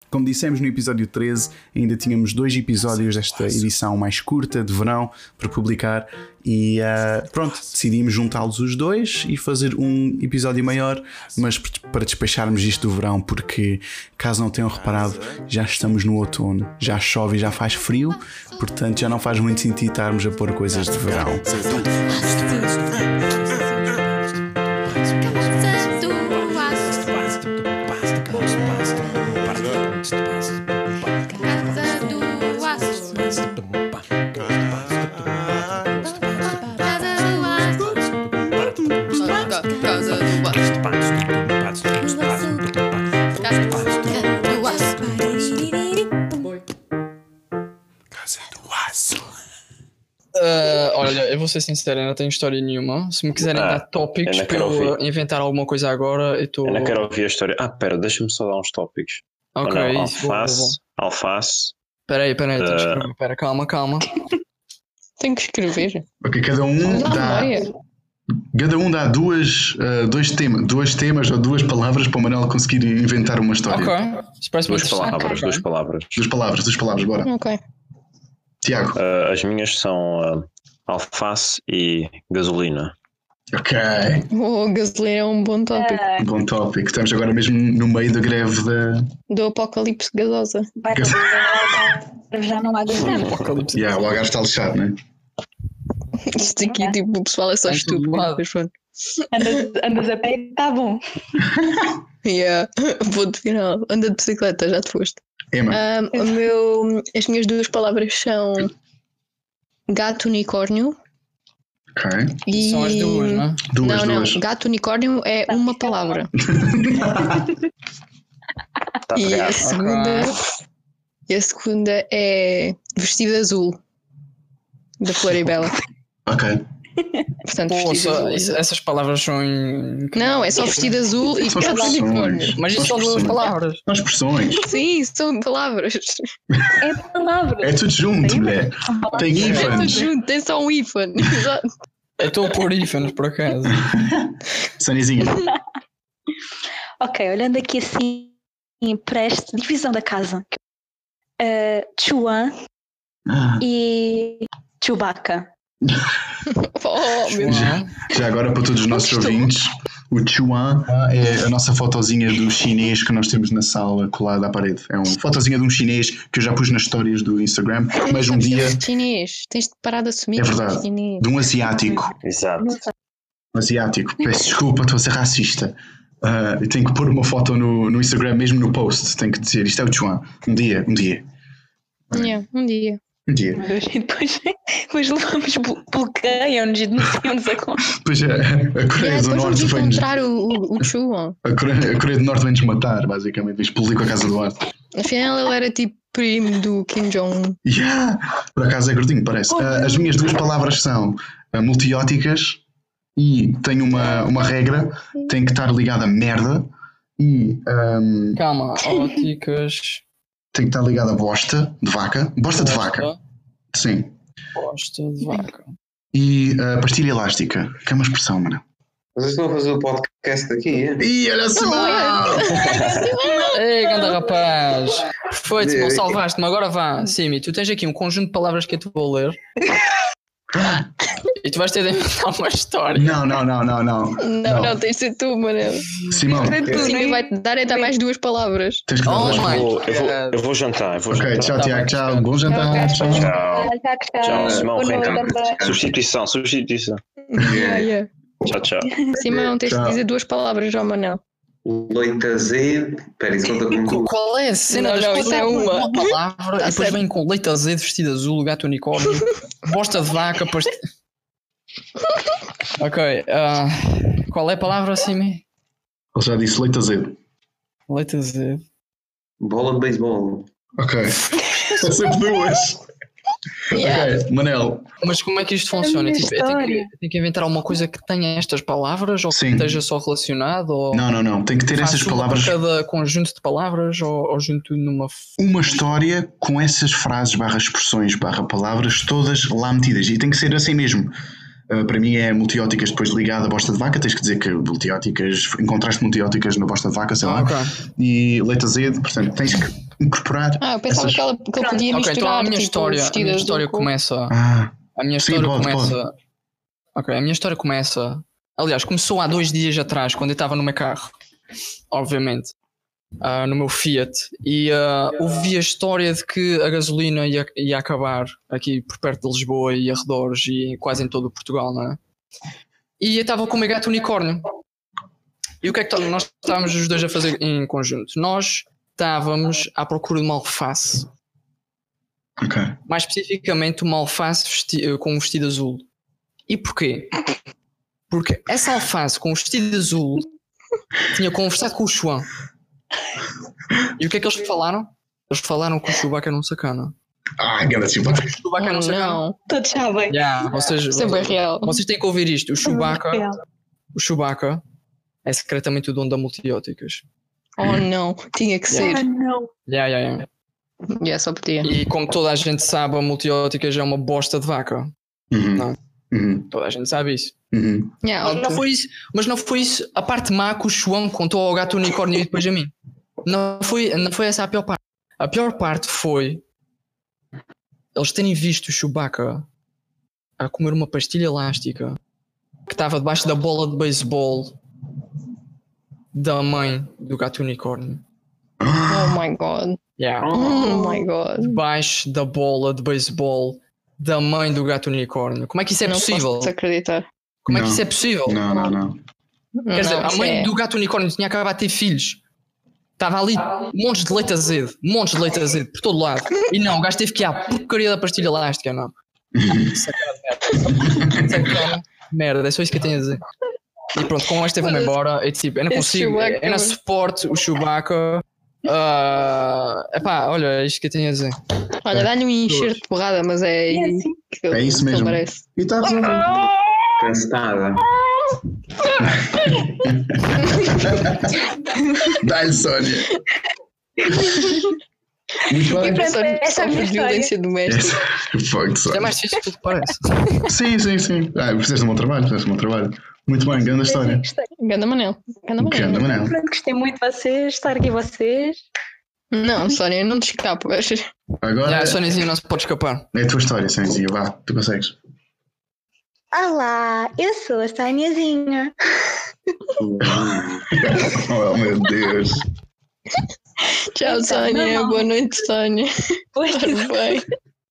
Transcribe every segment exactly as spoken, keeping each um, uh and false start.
Como dissemos no episódio treze, ainda tínhamos dois episódios desta edição mais curta de verão para publicar e uh, pronto, decidimos juntá-los os dois e fazer um episódio maior, mas para despacharmos isto do verão, porque caso não tenham reparado, já estamos no outono, já chove e já faz frio, portanto já não faz muito sentido estarmos a pôr coisas de verão. Uh, olha, eu vou ser sincero, eu não tenho história nenhuma. Se me quiserem ah, dar tópicos para eu ouvir. inventar alguma coisa agora, eu estou. Eu não quero ouvir a história. Ah, pera, deixa-me só dar uns tópicos. Ok, não, isso, alface, boa, boa. alface. Espera aí, espera aí, tenho que Uh... escrever. Espera, calma, calma. Tenho que escrever. Ok, cada um dá. Cada um dá duas, uh, dois, tema, dois temas ou duas palavras para o Manel conseguir inventar uma história. Ok. Duas palavras, okay. duas palavras. Duas palavras, duas palavras, bora. Ok. Tiago. Uh, as minhas são uh, alface e gasolina. Ok. Oh, gasolina é um bom tópico. Um bom tópico. Estamos agora mesmo no meio da greve da... do apocalipse gasosa. Gas... Já não há gasolina. Yeah, o Algarve está lixado, não é? Isto aqui, tipo, o pessoal é só estúpido. Andas, andas a pé e está bom. Yeah, ponto final. Anda de bicicleta, já te foste. Emma. Um, o meu, as minhas duas palavras são gato unicórnio. Ok. E... São as duas, não é? Duas, não, duas. não. Gato unicórnio é uma palavra. Tá e, a okay. segunda, e a segunda é vestido azul. Da Floribela. Ok. Portanto, Pô, vestido só, azul. isso, essas palavras são em... Não, é só vestido azul e São gato unicórnio. Mas isso são duas palavras. São expressões. Sim, são palavras. É palavra. É tudo junto, mulher. Tem É tudo ífanes. junto, tem só um ífone. Exato. Eu estou a pôr ífanes, por acaso. Sanizinha. Ok, olhando aqui assim para esta divisão da casa. Uh, Chuan Ah. e Chewbacca. Oh, meu Deus. Já, já agora para todos os nossos Estou. ouvintes, o Chuan é a nossa fotozinha do chinês que nós temos na sala colada à parede. É uma fotozinha de um chinês que eu já pus nas histórias do Instagram, mas um dia... Chinês, tens de parar de assumir É que és verdade. chinês. De um asiático. Exato. Um asiático. Peço desculpa, estou a ser racista. Uh, eu tenho que pôr uma foto no, no Instagram, mesmo no post. Tenho que dizer, isto é o Chuan. Um dia, um dia. Yeah, um dia. Um dia. E depois, depois levamos, bloqueiam-nos e denunciam-nos a conta. Pois é, a Coreia Yeah, do depois vamos Norte vem-nos... encontrar o, o, o Chuan. A Coreia, a Coreia do Norte vem-nos matar, basicamente. Explodir com a casa do ar. Afinal, ele era tipo primo do Kim Jong-un. Yeah! Por acaso é gordinho, parece. Uh, as minhas duas palavras são uh, multióticas e tenho uma, uma regra, tem que estar ligada a merda e um, Calma, óticas. tem que estar ligada a bosta de vaca. Bosta de vaca, sim. Bosta de vaca. E uh, pastilha elástica, que é uma expressão, mano. Vocês estão a fazer o podcast aqui, é? Ih, olha assim! Ei, ganda rapaz! Foi-te, Ei, bom, ei. salvaste-me. Agora vá, Simi, tu tens aqui um conjunto de palavras que eu te vou ler. E tu vais ter de inventar uma história. Não, não, não, não, não. Não, não, tens de ser tu, Manel. Simão, O Sim vai-te dar até mais duas palavras. tens que dar Oh, duas my Eu vou, eu, vou, God. eu vou jantar. Eu vou Ok, jantar. tchau, Tá Tiago, bem, tchau. tchau. Bom jantar. Tchau. Tchau. Tchau, Simão, Boa reentra. noite. Substituição, substituição. Yeah, yeah. Tchau, tchau. Simão, tens de Tchau. dizer duas palavras ao Manel. Leite azedo. Espera, isso conta como Qu- tu. Qual é a cena? Não, das não, coisas? isso é uma. palavra e depois certo. vem com leite azedo, vestido azul, gato unicórnio, bosta de vaca, past... Ok, ah, qual é a palavra, Simi? Ele já disse leite azedo. Leite azedo. Bola de beisebol. Ok. É sempre duas. Yeah. Ok, Manel. Mas como é que isto funciona? Tipo, eu tenho, que, eu tenho que inventar alguma coisa que tenha estas palavras ou que Sim. esteja só relacionado? Ou Não, não, não. Tem que ter faço essas uma palavras. para cada conjunto de palavras ou, ou junto numa. Uma história com essas frases, barra expressões, barra palavras, todas lá metidas. E tem que ser assim mesmo. Uh, para mim é multióticas depois ligado à bosta de vaca. Tens que dizer que multióticas, encontraste multióticas na bosta de vaca, sei lá. Ah, ok. E leite azedo, portanto, tens que incorporar. Ah, eu pensava essas... que, ela, que ele podia Ok, misturar. então a minha tipo, história, a minha história começa. Ah, A minha sim, história pode, começa. pode. Ok, a minha história começa. Aliás, começou há dois dias atrás, quando eu estava no meu carro. Obviamente. Uh, no meu Fiat. E uh, ouvi a história de que a gasolina ia, ia acabar aqui por perto de Lisboa e arredores e quase em todo o Portugal, não é? E eu estava com o meu gato unicórnio. E o que é que tá, nós estávamos os dois a fazer em conjunto? Nós estávamos à procura de uma alface. Ok. Mais especificamente uma alface vesti- com um vestido azul. E porquê? Porque essa alface com o vestido azul tinha conversado com o Chuan. E o que é que eles falaram? Eles falaram que o Chewbacca era um sacana. Ah, grande Chewbacca. O Chewbacca era um Oh, sacana. não. Todos sabem. Yeah, vocês, Sempre é real. vocês têm que ouvir isto. O Chewbacca, Real. o Chewbacca é secretamente o dono da Multióticas. Oh, não. Tinha que ser. Ah, não. Yeah, yeah, yeah. Yeah, só podia. E como toda a gente sabe, a Multióticas é uma bosta de vaca. Uhum. Não. Uhum. Toda a gente sabe isso. Uhum. Yeah, Mas não foi isso, mas não foi isso a parte má que o Chuan contou ao gato unicórnio e depois a mim. Não foi, não foi essa a pior parte. A pior parte foi eles terem visto o Chewbacca a comer uma pastilha elástica que estava debaixo da bola de beisebol da mãe do gato unicórnio. Oh my god. Yeah. Oh my god. Debaixo da bola de beisebol da mãe do gato unicórnio. Como é que isso é não possível? posso acreditar. Como é Não. que isso é possível? Não, não, não. Quer dizer, Não, a isso mãe é- do gato unicórnio tinha acabado de ter filhos. Estava ali montes de leite azedo, montes de leite azedo por todo lado. E não, o gajo teve que ir à porcaria da pastilha elástica, não. Sacana de merda. Sacana de merda, é só isso que eu tenho a dizer. E pronto, com esta vou-me embora. Eu, tipo, eu não Esse consigo, Chewbacca, eu não mano. suporto o Chewbacca. Uh, epá, olha, é isto que eu tenho a dizer. Olha, dá-lhe um encher de porrada, mas é, É assim. que ele- É isso que ele mesmo. merece. E está resolvido. Cansada. Dá-lhe, Sónia. Muito E bem. pronto, Só, essa é só a minha por violência doméstica. Fogo de Isto é Sónia. mais difícil do que parece. Sim, sim, sim. Ah, fizeste um bom trabalho, fizeste um bom trabalho. Muito bem, grande história. Gostei. Ganda Manel. Ganda Manel. Grande Manel. Pronto, gostei muito de vocês, estar aqui vocês. Não, Sónia, não te escapas. Agora Já, a Soniazinha não se pode escapar. é a tua história, Sóniazinha. Vá, tu consegues. Olá, eu sou a Soniazinha. Oh, meu Deus. Tchau, Então, Sónia. normal. Boa noite, Sónia. Pois, Tudo bem.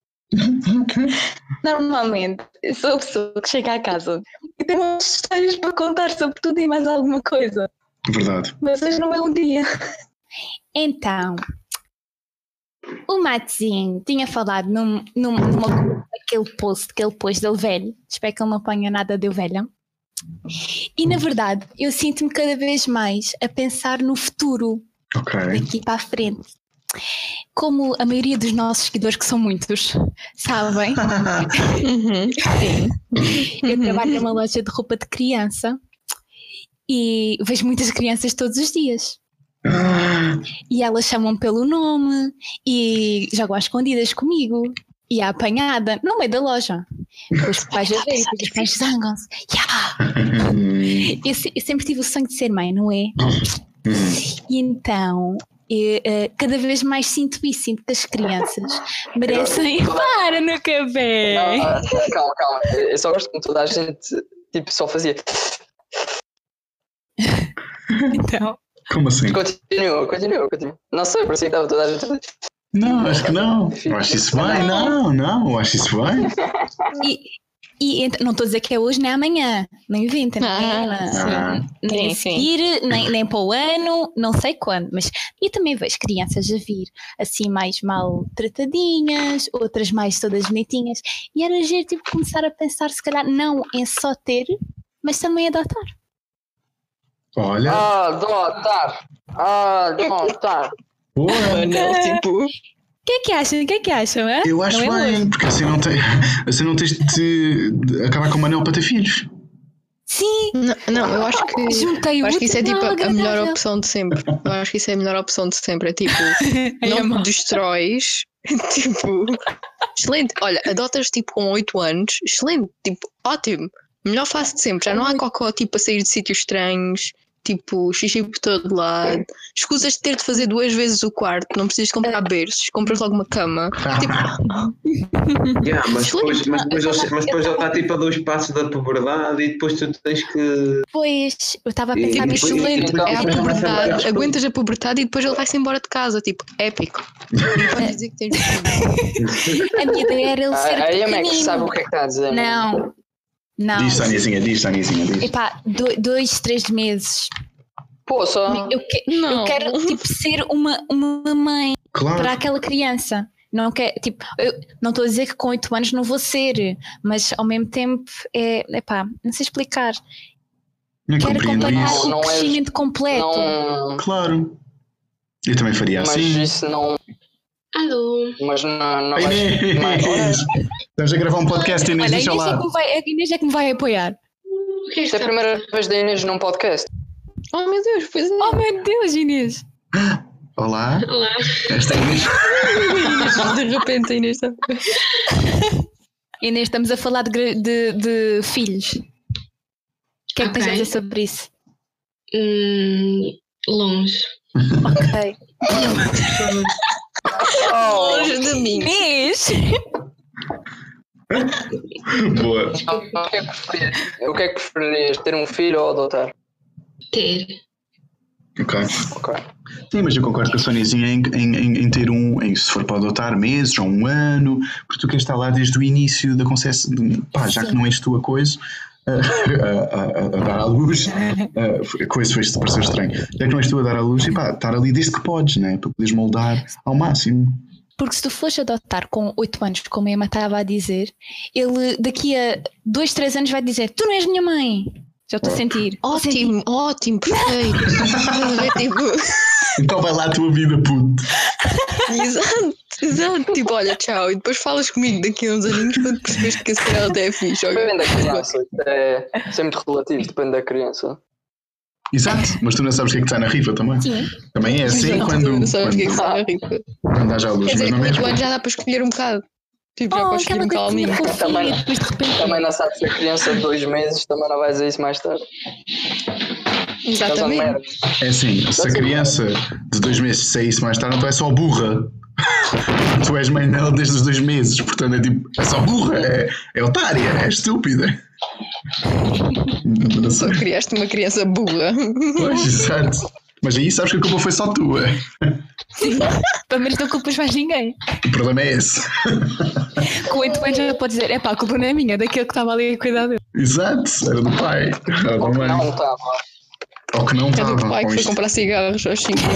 normalmente, eu sou a pessoa que chega à casa e tem umas histórias para contar sobre tudo e mais alguma coisa. Verdade. Mas hoje não é um dia. Então, o Matezinho tinha falado num, num, numa, aquele post que ele pôs dele velho. Espero que ele não ponha nada dele velho. E na verdade, eu sinto-me cada vez mais a pensar no futuro, Ok. daqui para a frente. Como a maioria dos nossos seguidores, que são muitos, sabem, Uhum. Sim. eu trabalho numa loja de roupa de criança e vejo muitas crianças todos os dias. E elas chamam pelo nome e jogam às escondidas comigo e à apanhada no meio da loja. Com os pais a ver e depois os pais zangam-se. Yeah! Eu, se- eu sempre tive o sonho de ser mãe, não é? E então, eu, eh, cada vez mais sinto isso, sinto que as crianças merecem. Para no café! Ah, calma, calma. Eu só gosto como toda a gente tipo, só fazia. Então, Como assim? Continua, continua, continua. Não sei, parecia que estava toda a gente. Não, acho que não. Eu acho isso bem. Não, não, eu acho isso bem. e, e ent- não estou a dizer que é hoje nem amanhã, nem inventa, nem, Ah, nem Sim, a sim. seguir, nem, nem para o ano, não sei quando, mas eu também vejo crianças a vir assim mais mal tratadinhas, outras mais todas bonitinhas, e era giro tipo começar a pensar se calhar não em só ter, mas também adotar. Olha. Ah, adotar! Ah, adotar! Boa. Manel, tipo. O que é que acham? O que é que acham? Hein? Eu acho Não é bem, porque assim não, tem, assim não tens de, de acabar com o Manel para ter filhos. Sim, Não, não, eu acho que. juntei Eu o acho que isso é útil tipo ao a melhor agradável. opção de sempre. Eu acho que isso é a melhor opção de sempre. É tipo, Ai, não amor. te destróis. Tipo, excelente. Olha, adotas tipo com oito anos. Excelente. Tipo, ótimo. Melhor fase de sempre. Já não há cocó tipo a sair de sítios estranhos. tipo, xixi por todo lado. Escusas de ter de fazer duas vezes o quarto, não precisas comprar berços, compras logo uma cama. Tipo, Yeah, mas, depois, excelente. mas, depois ele, mas depois ele está tipo a dois passos da puberdade e depois tu tens que. Pois, eu estava a E- pensar e nisso. depois- Excelente, depois- é a depois começa a dar puberdade, as aguentas a puberdade e depois ele vai-se embora de casa, tipo, épico. Não pode dizer que tens. A minha ideia era ele A, ser a Emma é que pequenino. sabe o que é que está a dizer. Não, não. Diz, Taniazinha, diz, Taniazinha, diz. Epá, do- dois, três meses. Pô, só. Eu, que- Não. eu quero tipo, ser uma, uma mãe para Claro. aquela criança. Não quero, tipo, eu não estou a dizer que com oito anos não vou ser, mas ao mesmo tempo é, epá, não sei explicar. Eu Quero compreendo acompanhar isso. o Não és- crescimento completo. Não, Claro. Eu também faria mas assim. isso não. Alô? Mas não, não Ai, vais. mais- Inês. Estamos a gravar um podcast, Inês, Olha, a deixa Inês, é lá. que me vai, a Inês é que me vai apoiar. O que é Isto é a que primeira vez da Inês num podcast. Oh meu Deus, pois é. Oh meu Deus, Inês. Olá, Olá. esta é a Inês. De repente ainda está. Inês, estamos a falar de, gra- de, de filhos. O que é que tens a Ok. dizer sobre isso? Hum, longe. Ok. Longe de mim. Inês! Boa. O que é que preferias? O que é que preferirias? Ter um filho ou adotar? Ter. Ok. Ok. Sim, mas eu concordo com a Soniazinha em, em, em, em ter um, em, se for para adotar meses ou um ano, porque tu queres estar lá desde o início da concepção, de, pá, já Sim. que não és tu a coisa, a, a, a, a dar à luz, a, a coisa foi-se pareceu estranho, já que não és tu a dar à luz, e pá, estar ali desde que podes, né, para poderes moldar ao máximo. Porque se tu fores adotar com oito anos, como a Emma estava a dizer, ele daqui a dois, três anos vai dizer: Tu não és minha mãe. Já estou a sentir. Estou a sentir. Ótimo, ótimo, perfeito. Estás a ver, tipo, Então vai lá a tua vida, puto. exato, exato. Tipo, olha, tchau. E depois falas comigo daqui a uns aninhos quando percebes que esse cara até é fixe. ok? Depende da criança. É, isso é muito relativo, depende da criança. Exato, mas tu não sabes o que é que está na rifa também. Sim. Também é assim Exato, quando, não sabes o que é que quando, está na rifa. quando dás à luz, Quer dizer, mas não com oito mesmo. anos já dá para escolher um bocado. Tipo, já Oh, podes escolher aquela um coisinha calminho. fofinha, Também- depois de repente. Também não sabes se a criança de dois meses também não vai dizer isso mais tarde. Exatamente. É assim, se a criança de dois meses saísse mais tarde, então é só burra. Tu és mãe dela desde os dois meses, portanto é tipo, é só burra, é, é otária, é estúpida. Não Só sei. criaste uma criança burra. Pois, exato. Mas aí sabes que a culpa foi só tua. Pelo menos não culpas mais ninguém. O problema é esse. Com oito anos já pode dizer: É pá, a culpa não é minha, é daquele que estava ali a cuidar dele. Exato, era do pai, era da Ou que mãe. não estava. Ou que não É estava. do pai que com foi isto. comprar cigarros aos cinco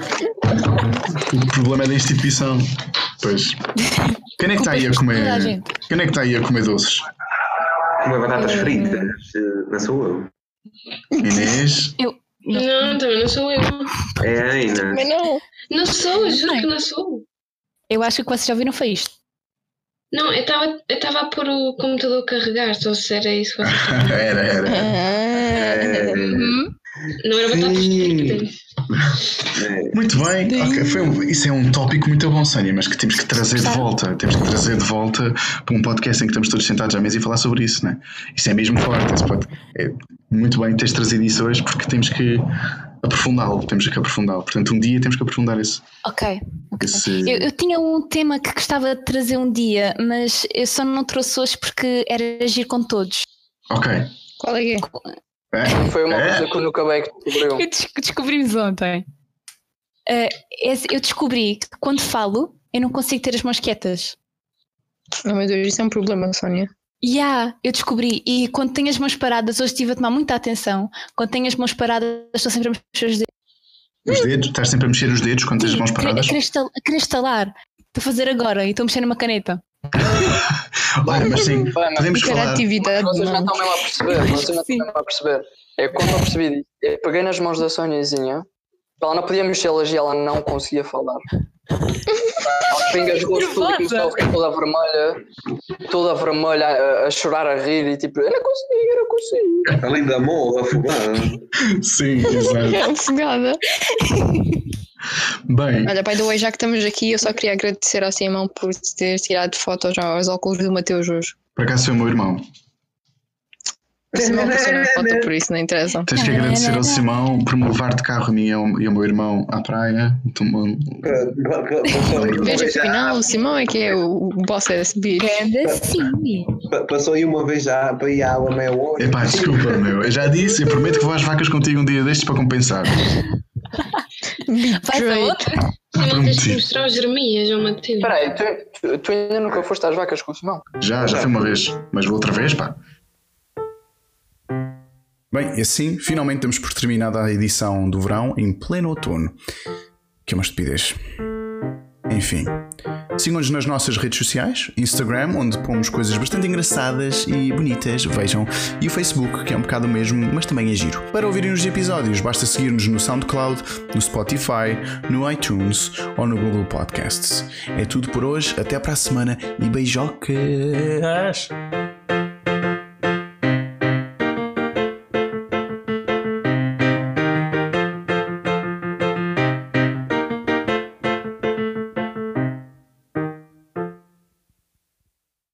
anos. O problema é da instituição. Pois. Quem é que está aí a Culpas de toda a comer? gente. Quem é que está aí a comer doces? Comer batatas fritas, eh, não sou eu. Inês? Não, também não sou eu. É a Aina. Mas não. Não sou, juro Não. que não sou. Eu acho que vocês já ouviram foi isto. Não, eu estava eu estava a pôr o computador a carregar, só se era isso que vocês estavam. Era, era. É, Uhum. Não era batatas Sim. fritas. é, Muito bem, ok, foi um- isso é um tópico muito bom, Sónia, mas que temos que trazer de volta. Temos que trazer de volta para um podcast em que estamos todos sentados à mesa e falar sobre isso, né? Isso é mesmo forte. Esse pod- é muito bem teres trazido isso hoje porque temos que aprofundá-lo. Temos que aprofundá-lo. Portanto, um dia temos que aprofundar esse. Ok. ok. esse... Eu, eu tinha um tema que gostava de trazer um dia, mas eu só não trouxe hoje porque era agir com todos. Ok. Qual é que é? É? Foi uma É? coisa que eu nunca bem que descobriu. Eu des- descobrimos ontem. Eh, esse- eu descobri que quando falo, eu não consigo ter as mãos quietas. Oh meu Deus, isso é um problema, Sónia. E há, eu descobri. E quando tenho as mãos paradas, hoje estive a tomar muita atenção. Quando tenho as mãos paradas, estou sempre a mexer os dedos. Os dedos? Estás sempre a mexer os dedos quando tens as mãos a querer- paradas? A querer estal- a querer estalar. Estou a fazer agora e estou a mexer numa caneta. Olha, mas sim, Bem, mas podemos falar. Hiperatividade. Vocês não não. estão mesmo a perceber. Vocês não estão Sim. mesmo a perceber. É quando eu percebi disso. Eu peguei nas mãos da Soniazinha. Ela não podia mexê-las e ela não conseguia falar. Ela pingasgou tudo e começou a ficar toda vermelha, toda vermelha, a, a chorar, a rir e tipo, eu não consigo, eu não consigo. além da morra afogada. Sim, exato. É afogada. Bem, Olha, pai do way, já que estamos aqui, eu só queria agradecer ao Simão por ter tirado fotos aos óculos do Mateus hoje. por acaso foi o meu irmão. O Simão passou uma foto, por isso não interessa. Tens que agradecer ao Simão por me levar de carro a mim e ao, e ao meu irmão à praia. Tomando... Veja, afinal, o Simão é que é o boss S B. Grande sim. Passou aí uma vez já para ir à água meia hora. Epá, desculpa, meu. Eu já disse, eu prometo que vou às vacas contigo um dia destes para compensar. Faz a outra. Tu não tens que Prometido. mostrar os Jeremias, eu Matilde. Espera aí, tu, tu, tu ainda nunca foste às vacas com o Simão? Já, já foi uma vez. Mas vou outra vez, pá. Bem, e assim, finalmente damos por terminada a edição do verão em pleno outono. Que é uma estupidez. Enfim, sigam-nos nas nossas redes sociais, Instagram, onde pomos coisas bastante engraçadas e bonitas, vejam, e o Facebook, que é um bocado o mesmo, mas também é giro. Para ouvirem os episódios, basta seguir-nos no SoundCloud, no Spotify, no iTunes ou no Google Podcasts. É tudo por hoje, até para a semana e beijocas!